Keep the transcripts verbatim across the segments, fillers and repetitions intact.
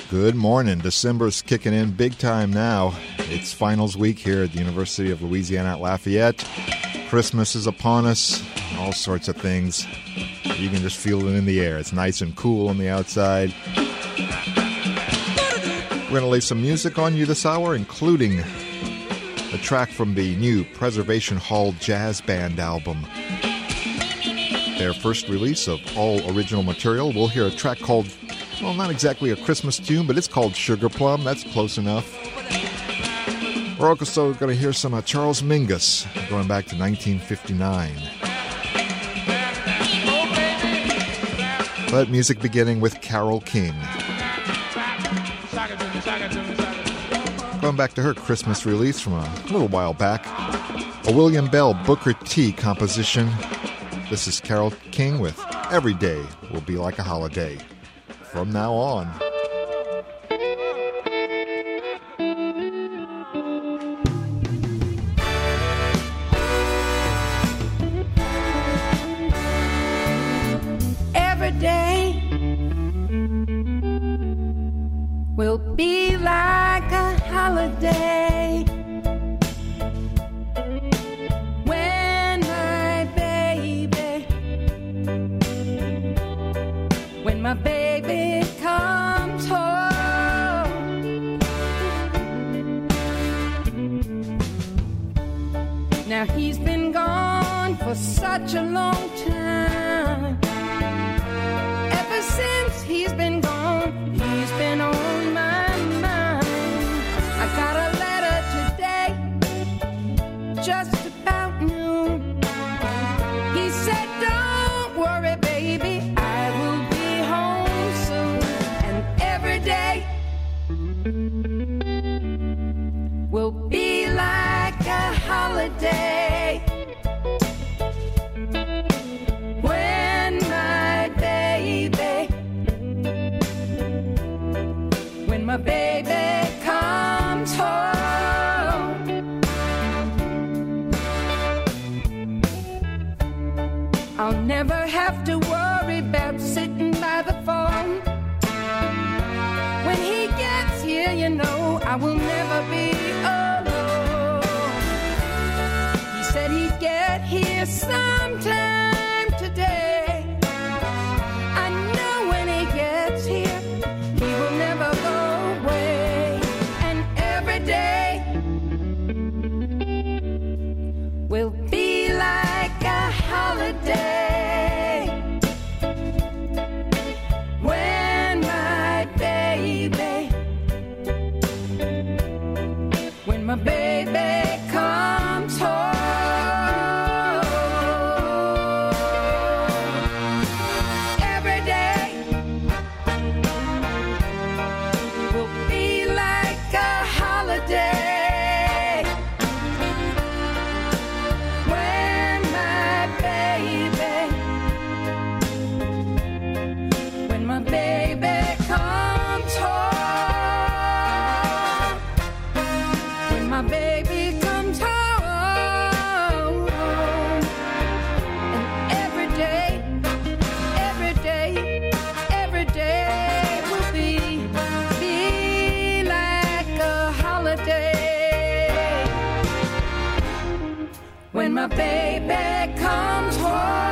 Good morning. December's kicking in big time now. It's finals week here at the University of Louisiana at Lafayette. Christmas is upon us, all sorts of things. You can just feel it in the air. It's nice and cool on the outside. We're going to lay some music on you this hour, including a track from the new Preservation Hall Jazz Band album. Their first release of all original material. We'll hear a track called, well, not exactly a Christmas tune, but it's called Sugar Plum. That's close enough. We're also going to hear some uh, Charles Mingus, going back to nineteen fifty-nine. But music beginning with Carole King. Going back to her Christmas release from a little while back, a William Bell Booker T composition. This is Carole King with Every Day Will Be Like a Holiday. From now on. Every day will be like a holiday when my baby, when my baby comes home. Now he's been gone for such a long time. Ever since he's been gone, he's been on my mind. I got a letter today, just about noon. He said, don't worry, baby, I will be home soon. And every day will be like a holiday when my baby, when my baby comes home. I'll never have to worry about sitting by the phone. When he gets here, you know, I will never be alone. He said he'd get here sometime today. I know when he gets here, he will never go away. And every day will be like a holiday when my baby, when my baby comes home. Every day will be like a holiday when my baby, when my baby comes home. When my baby comes home. And every day, every day, every day will be, be like a holiday when my baby comes home.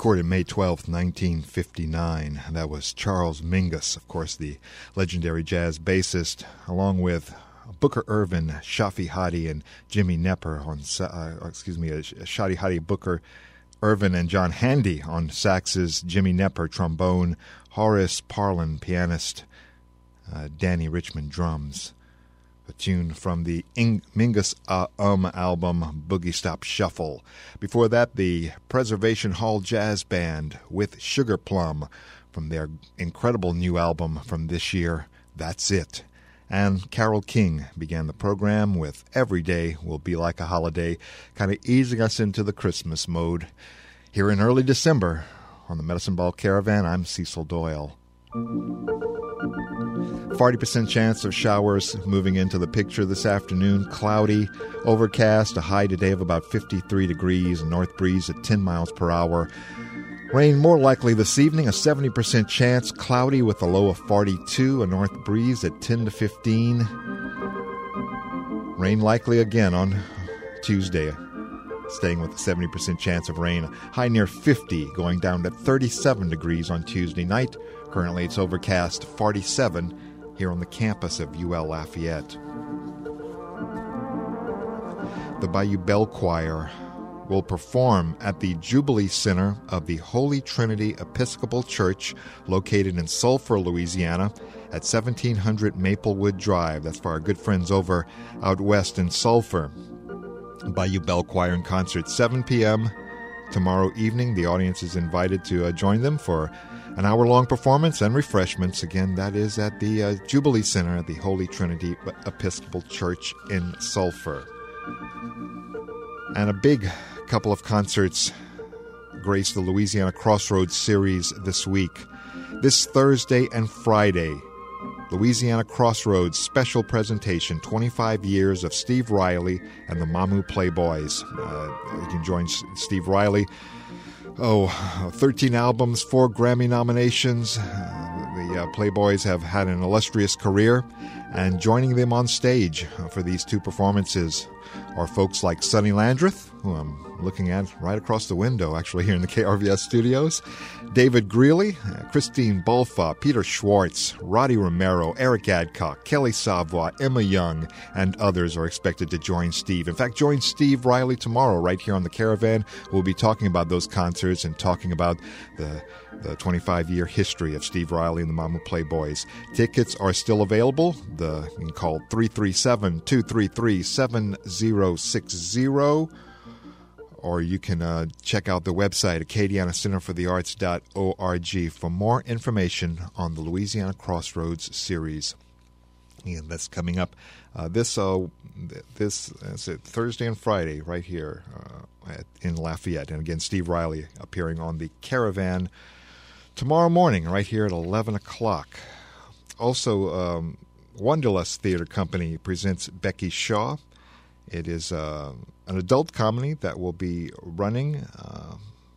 recorded May twelfth, nineteen fifty-nine. That was Charles Mingus, of course, the legendary jazz bassist, along with Booker Ervin, Shafi Hadi, and Jimmy Knepper on, uh, excuse me, Shafi Hadi, Booker Ervin, and John Handy on saxes, Jimmy Knepper, trombone, Horace Parlan, pianist, uh, Danny Richmond, drums. A tune from the Ing- Mingus uh, Um album, Boogie Stop Shuffle. Before that, the Preservation Hall Jazz Band with Sugar Plum from their incredible new album from this year, That's It. And Carole King began the program with Every Day Will Be Like a Holiday, kind of easing us into the Christmas mode. Here in early December on the Medicine Ball Caravan, I'm Cecil Doyle. forty percent chance of showers moving into the picture this afternoon. Cloudy, overcast, a high today of about fifty-three degrees, a north breeze at ten miles per hour. Rain more likely this evening, a seventy percent chance. Cloudy with a low of forty-two, a north breeze at ten to fifteen. Rain likely again on Tuesday, staying with a seventy percent chance of rain. High near fifty, going down to thirty-seven degrees on Tuesday night. Currently it's overcast, forty-seven here on the campus of U L Lafayette. The Bayou Bell Choir will perform at the Jubilee Center of the Holy Trinity Episcopal Church, located in Sulphur, Louisiana, at seventeen hundred Maplewood Drive. That's for our good friends over out west in Sulphur. Bayou Bell Choir in concert, seven p.m. tomorrow evening. The audience is invited to uh, join them for an hour-long performance and refreshments. Again, that is at the uh, Jubilee Center at the Holy Trinity Episcopal Church in Sulphur. And a big couple of concerts grace the Louisiana Crossroads series this week. This Thursday and Friday, Louisiana Crossroads special presentation, twenty-five years of Steve Riley and the Mamu Playboys. Uh, you can join S- Steve Riley. Oh, thirteen albums, four Grammy nominations. Uh, the uh, Playboys have had an illustrious career, and joining them on stage for these two performances are folks like Sonny Landreth, who I'm looking at right across the window, actually, here in the K R V S studios, David Greeley, uh, Christine Bulfa, Peter Schwartz, Roddy Romero, Eric Adcock, Kelly Savoy, Emma Young, and others are expected to join Steve. In fact, join Steve Riley tomorrow right here on the Caravan. We'll be talking about those concerts and talking about the the twenty-five-year history of Steve Riley and the Mamu Playboys. Tickets are still available. The, you can call three three seven, two three three, seven zero six zero, or you can uh, check out the website, Acadiana Center for the Arts dot org, for more information on the Louisiana Crossroads series. And that's coming up uh, this uh, this is it, Thursday and Friday right here uh, at, in Lafayette. And again, Steve Riley appearing on the Caravan tomorrow morning right here at eleven o'clock. Also, um, Wanderlust Theater Company presents Becky Shaw. It is uh, an adult comedy that will be running. Uh,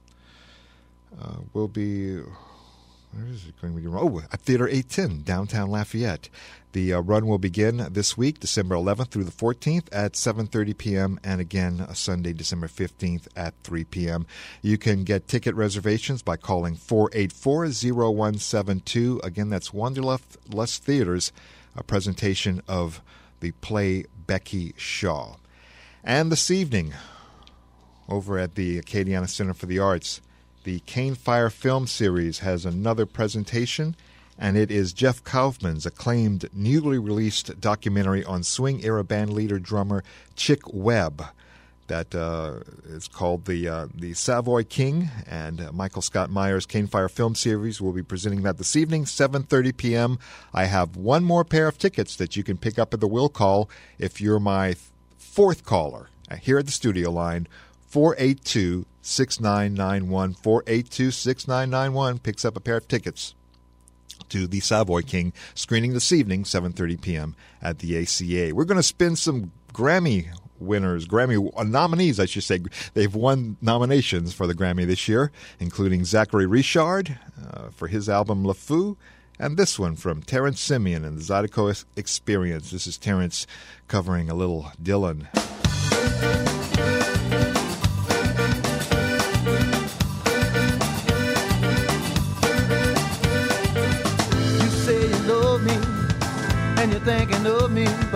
uh, will be where is it going to be? Oh, at Theater eight ten, downtown Lafayette. The uh, run will begin this week, December eleventh through the fourteenth at seven thirty p.m. and again uh, Sunday, December fifteenth at three p.m. You can get ticket reservations by calling four eight four, zero one seven two. Again, that's Wanderlust Theater's a presentation of the play Becky Shaw. And this evening, over at the Acadiana Center for the Arts, the Cane Fire Film Series has another presentation, and it is Jeff Kaufman's acclaimed newly released documentary on swing-era bandleader drummer Chick Webb. That uh, is called the uh, the Savoy King, and uh, Michael Scott Meyer's Cane Fire Film Series will be presenting that this evening, seven thirty p.m. I have one more pair of tickets that you can pick up at the will call if you're my fourth caller here at the studio line. four eight two, six nine nine one, four eight two, six nine nine one picks up a pair of tickets to the Savoy King screening this evening, seven thirty p.m. at the A C A. We're going to spin some Grammy winners, Grammy uh, nominees, I should say. They've won nominations for the Grammy this year, including Zachary Richard uh, for his album Le Fou, and this one from Terrence Simeon and the Zydeco Experience. This is Terrence covering a little Dylan.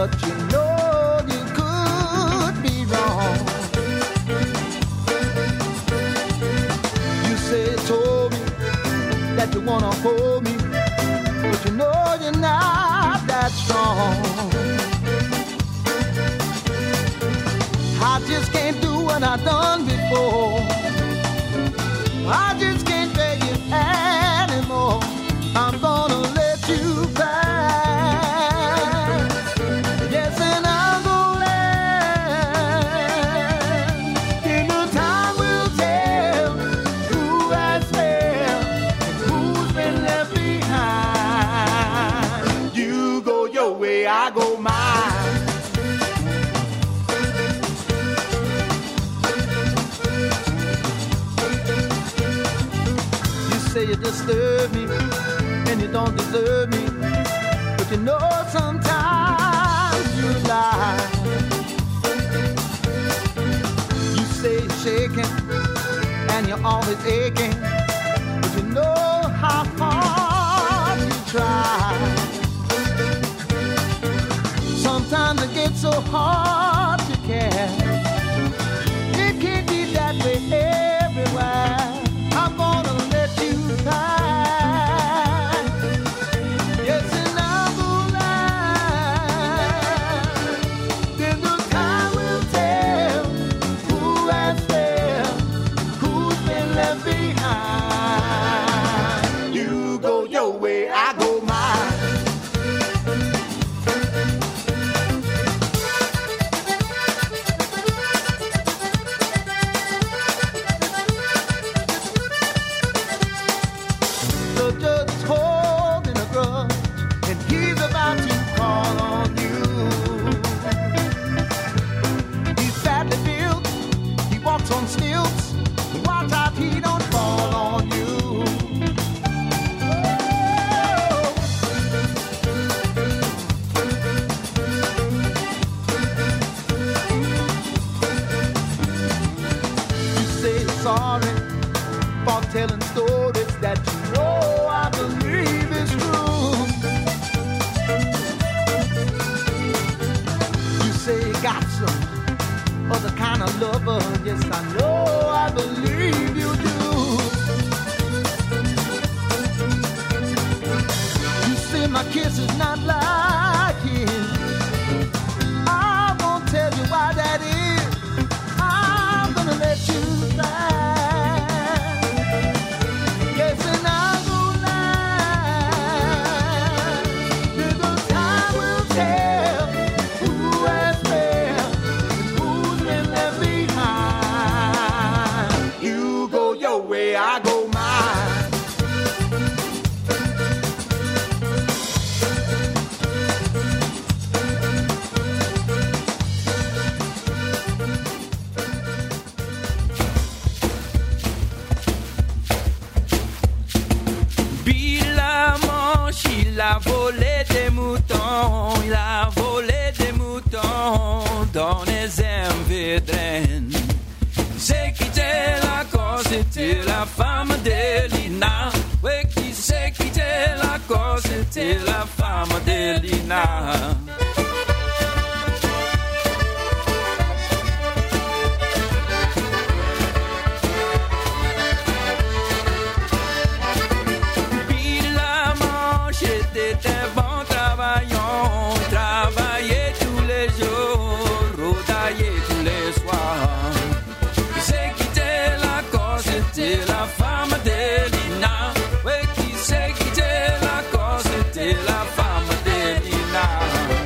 but you know you could be wrong. You say, told me that you wanna hold me, but you know you're not that strong. I just can't do what I've done before. I just can't beg you anymore. I'm gonna let you back. Yes, and I'm gonna let. In the time will tell who has failed and who's been left behind. You go your way, I go mine. Say you disturb me and you don't deserve me, but you know sometimes you lie. You say you're shaking and you're always aching, but you know how hard you try. Sometimes it gets so hard to care. It can't be that way everywhere. I'm gonna let you back. Yes, and I'm gonna lie. Then the time will tell who has failed, who's been left behind. You go your way, I go mine. On stilts, watch out he don't fall on you. You say sorry for telling stories that you know I believe is true. You say you got some other kind of lover, yes, I know, I believe you do. You say my kiss is not like his. I won't tell you why that is. I'm gonna let you back. Yes, and I'm gonna lie. Then the time will tell who has failed. You go your way, I go mine. Bilamment, il a volé des moutons, il a volé des moutons dans les Emvedren. C'est qui était la cause, c'était la femme d'Elina. Oui, qui c'est qui était la cause, c'était la femme d'Elina. Bilamment, j'étais un bon travaillant, travaillait tous les jours, rodaillait tous les soirs. C'était la femme d'Elina. Oui, qui c'est qui était la cause? C'était la femme d'Elina.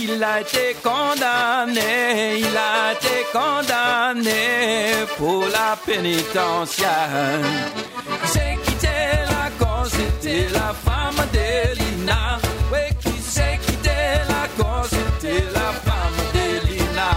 il a été condamné, il a été condamné pour la pénitentiaire. C'est quitté la cause, c'était la femme de Lina. Oui, qui s'est quitté la cause, c'était la femme de Lina.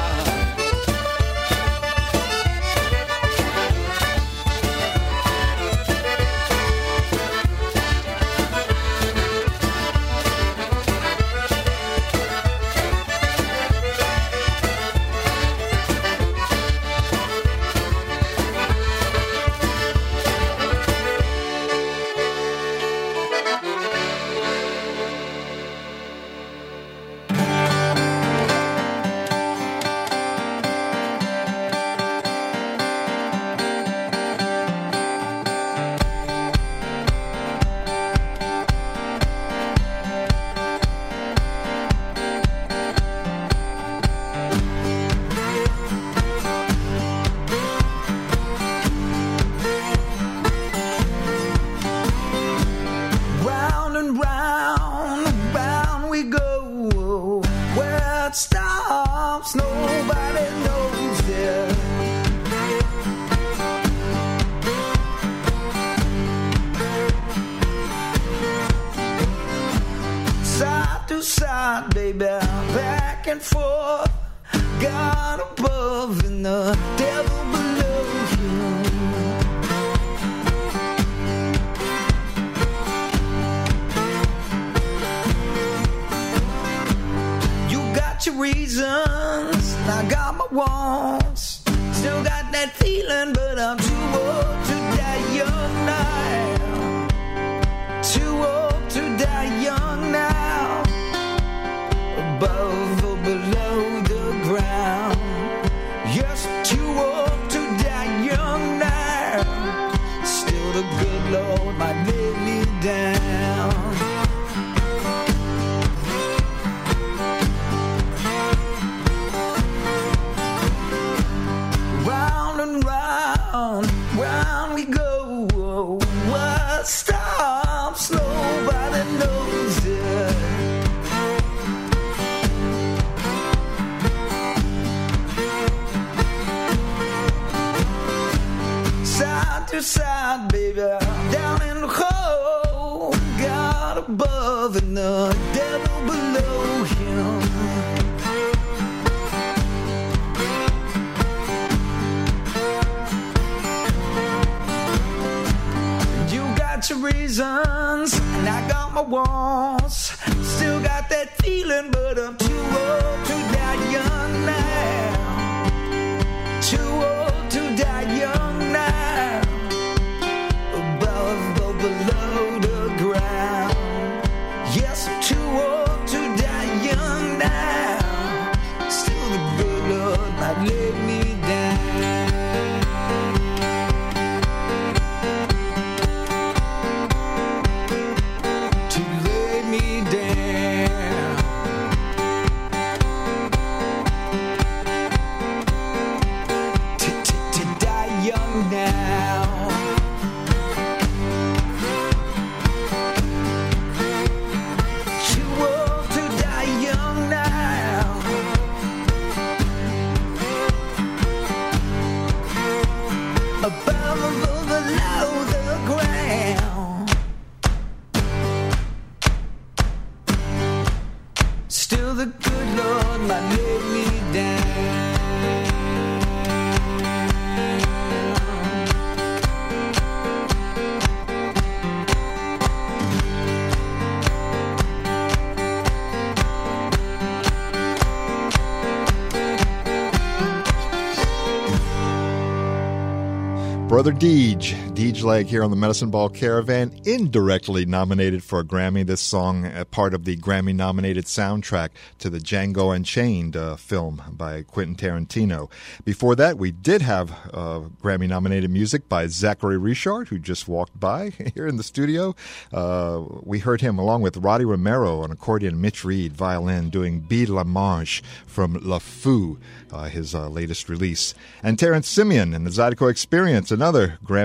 Brother Deej, Deej Leg here on the Medicine Ball Caravan, indirectly nominated for a Grammy. This song, a part of the Grammy-nominated soundtrack to the Django Unchained uh, film by Quentin Tarantino. Before that, we did have uh, Grammy-nominated music by Zachary Richard, who just walked by here in the studio. Uh, we heard him along with Roddy Romero on accordion, Mitch Reed, violin, doing Be La Manche from La Fou, uh, his uh, latest release. And Terrence Simeon and the Zydeco Experience, another Grammy-nominated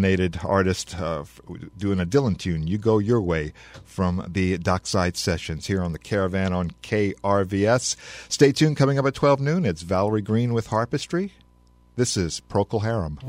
nominated artist uh, doing a Dylan tune, You Go Your Way, from the Dockside Sessions here on the Caravan on K R V S. Stay tuned. Coming up at twelve noon, it's Valerie Green with Harpistry. This is Procol Harum.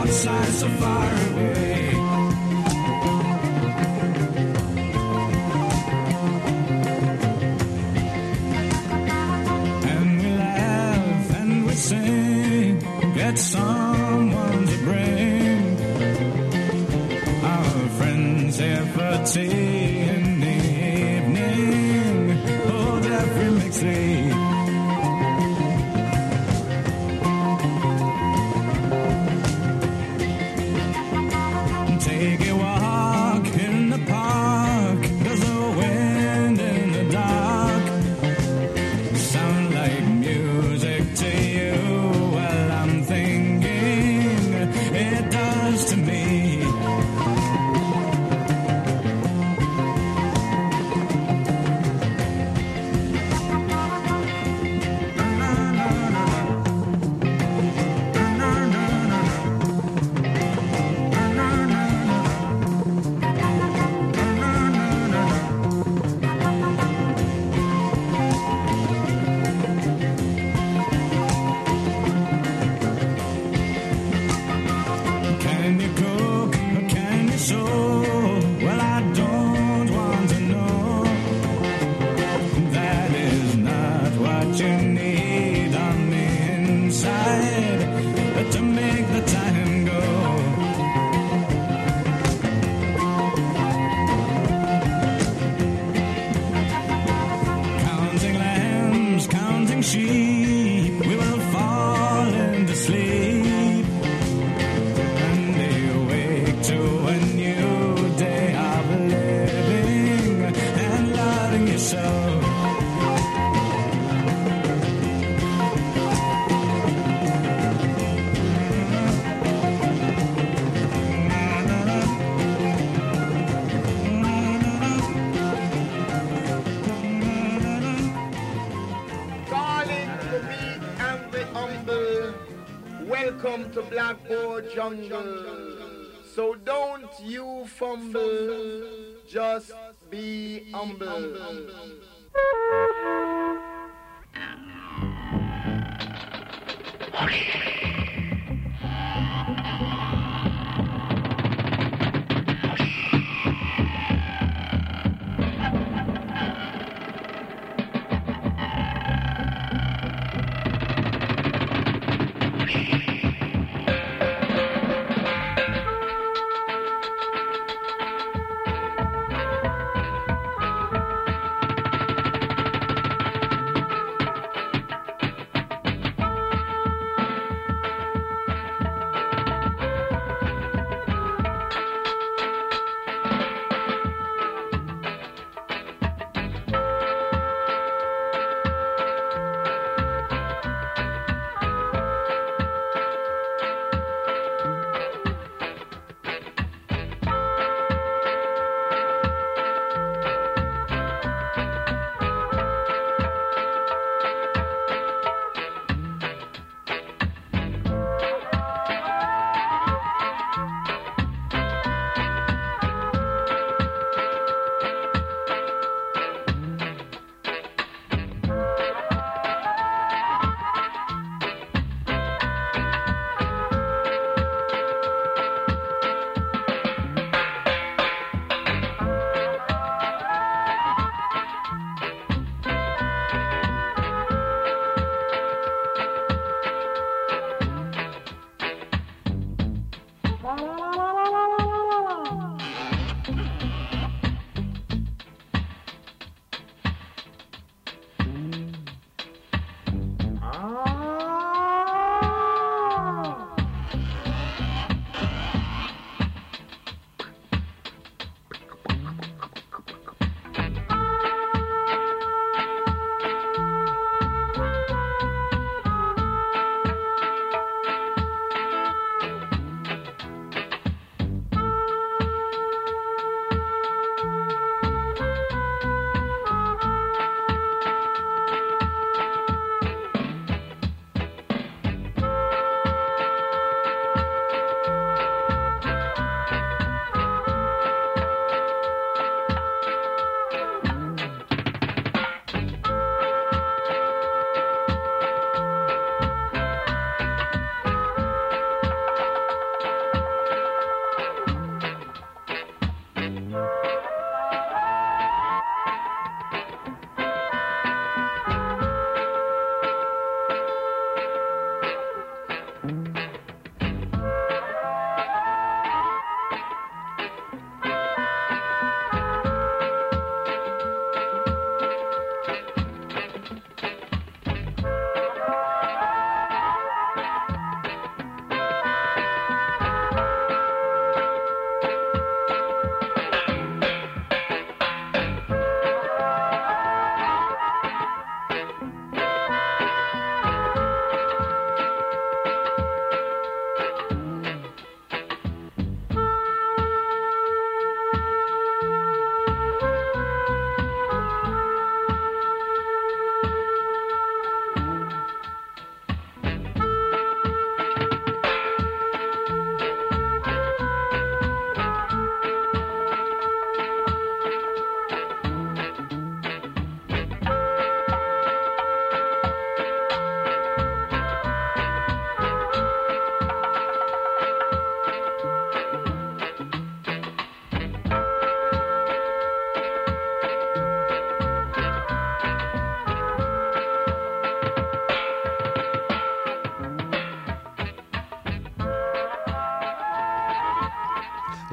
outside so far away. And we laugh and we sing, get someone to bring our friends here for tea in the evening. Oh, Jeffrey Mixley. Take a walk in the park. There's a wind in the dark. Sound like music to you. Well, I'm thinking it does to me. Can you cook or can you sew? Well, I don't want to know. That is not what you need on the inside to make the time go. Counting lambs, counting sheep, we will fall into sleep and awake to a new day of living and loving yourself. Calling the meek and the humble. Welcome to Blackboard Jungle. So don't you fumble, just be humble.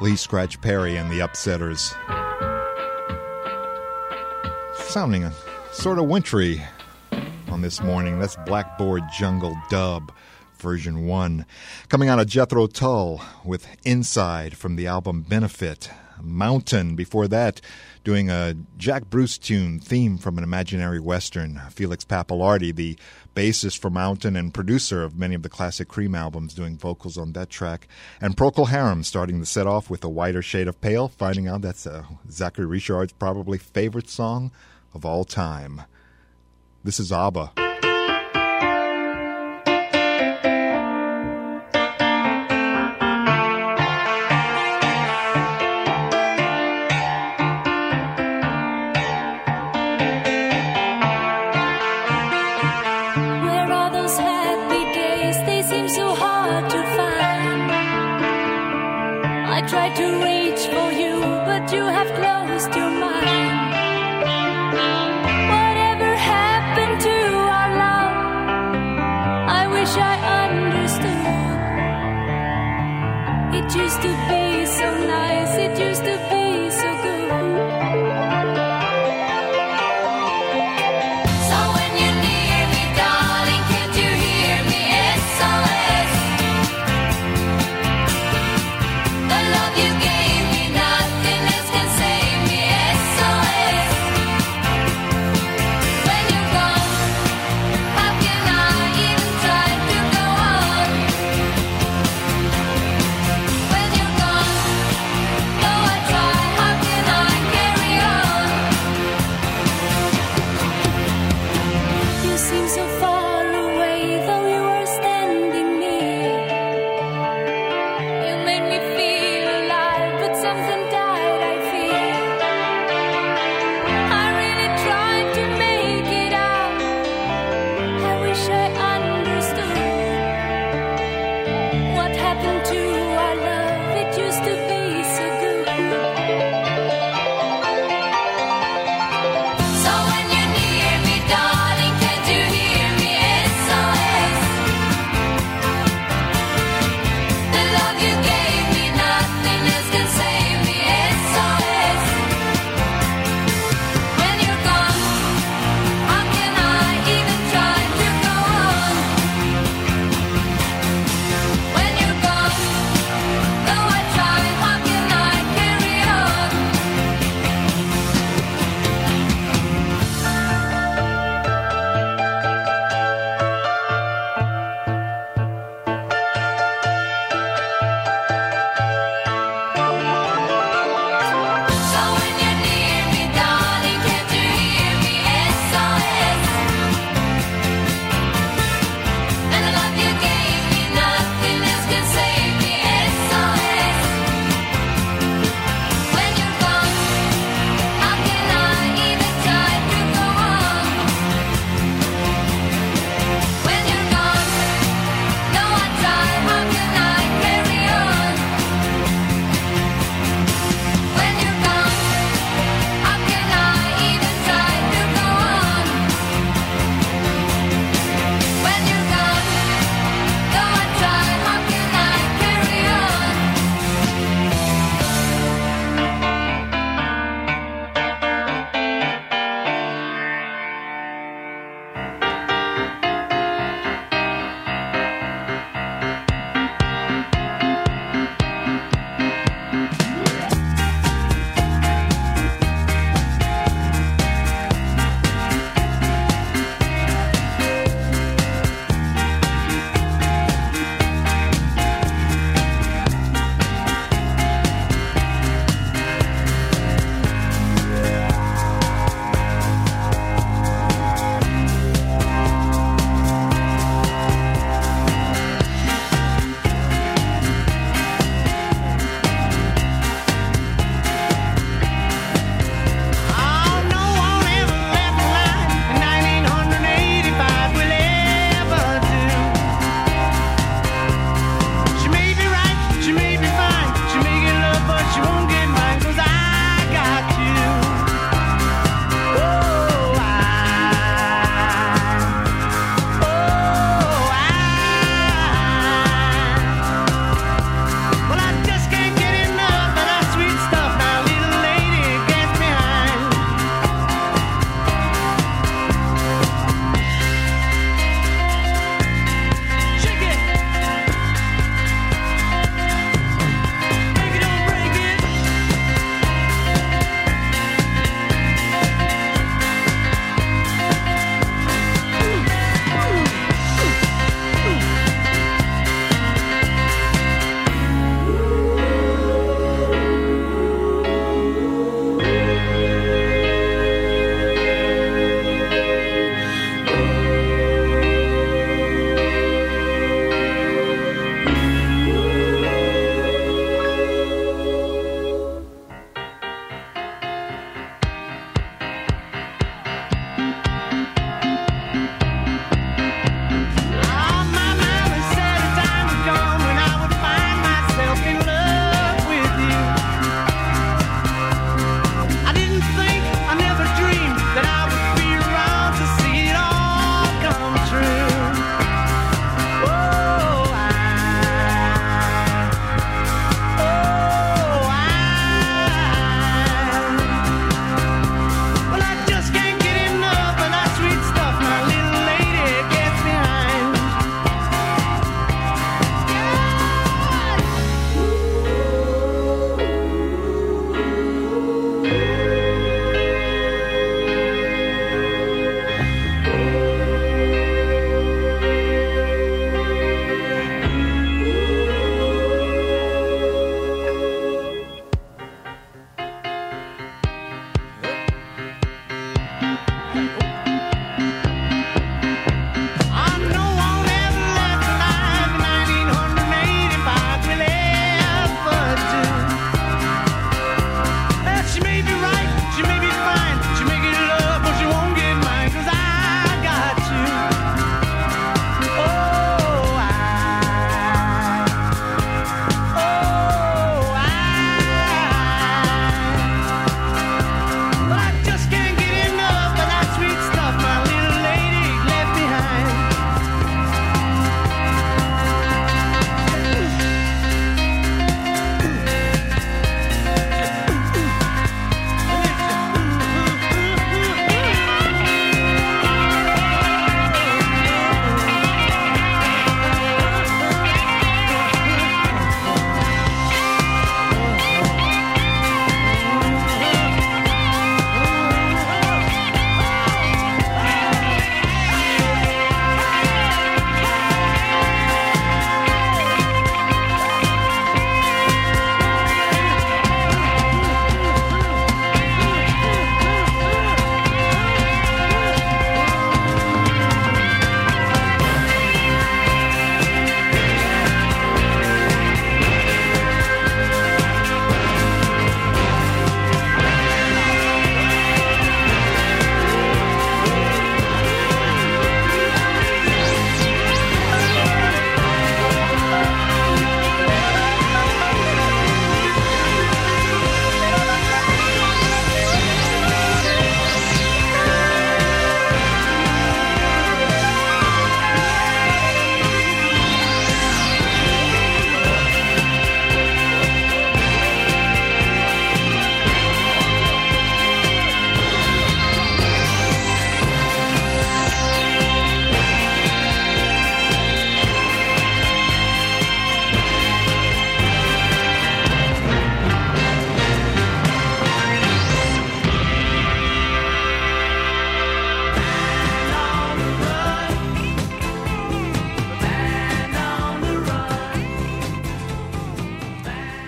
Lee Scratch Perry and the Upsetters. Sounding sort of wintry on this morning. That's Blackboard Jungle Dub, version one. Coming out of Jethro Tull with Inside from the album Benefit. Mountain, before that, doing a Jack Bruce tune, theme from an imaginary Western. Felix Pappalardi, the bassist for Mountain and producer of many of the classic Cream albums, doing vocals on that track. And Procol Harum starting the set off with A Whiter Shade of Pale, finding out that's uh, Zachary Richard's probably favorite song of all time. This is ABBA. Tried to reach for you, but you have closed your mind. Whatever happened to our love? I wish I understood. It used to be so nice, it used to be so good. Try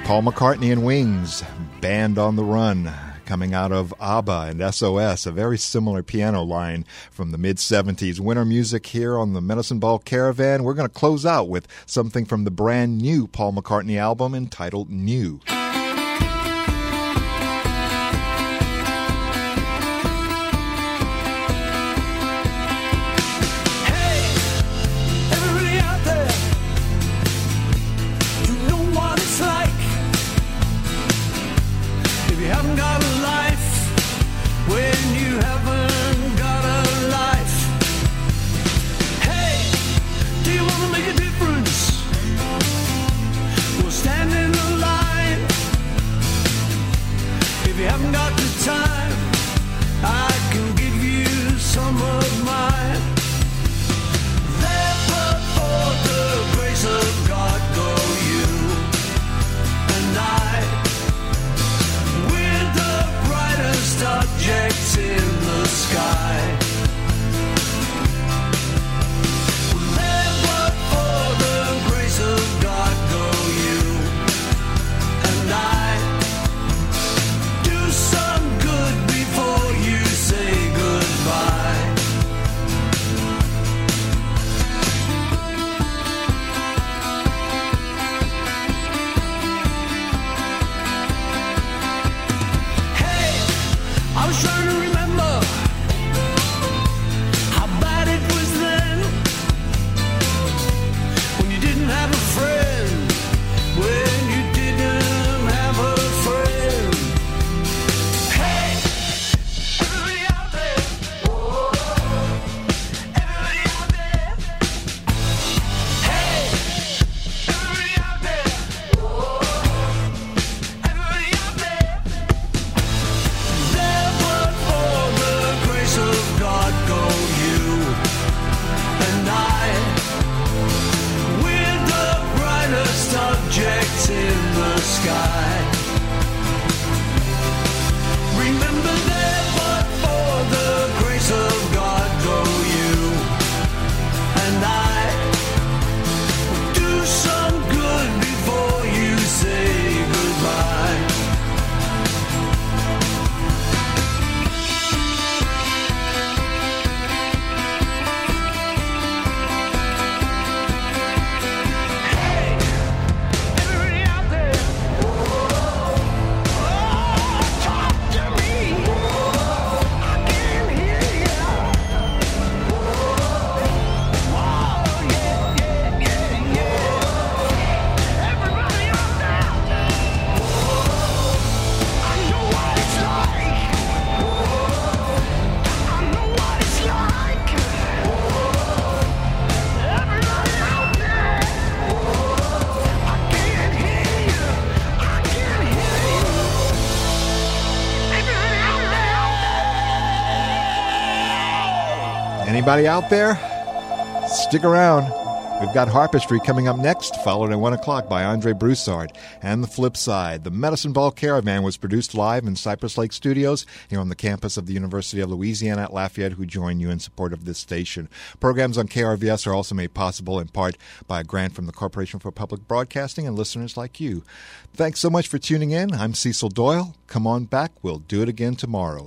Paul McCartney and Wings, Band on the Run, coming out of ABBA and S O S, a very similar piano line from the mid-seventies. Winter music here on the Medicine Ball Caravan. We're going to close out with something from the brand new Paul McCartney album entitled New. Anybody out there? Stick around. We've got Harpistry coming up next, followed at one o'clock by Andre Broussard. And the flip side, the Medicine Ball Caravan was produced live in Cypress Lake Studios here on the campus of the University of Louisiana at Lafayette, who join you in support of this station. Programs on K R V S are also made possible in part by a grant from the Corporation for Public Broadcasting and listeners like you. Thanks so much for tuning in. I'm Cecil Doyle. Come on back. We'll do it again tomorrow.